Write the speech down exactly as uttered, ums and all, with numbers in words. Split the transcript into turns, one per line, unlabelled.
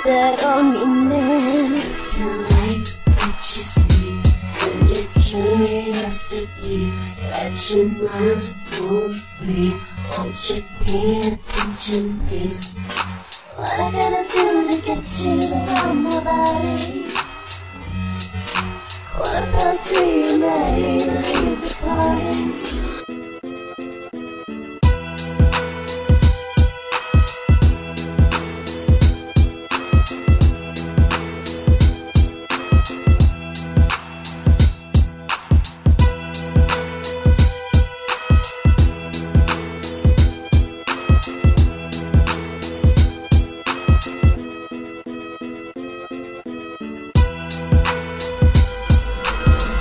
that on your name.
If you like what you see, and your curiosity, let your mind go free. Won't you pay attention, please? What I gotta do to get you to want my body? Quarter past three, I'm ready to leave the party.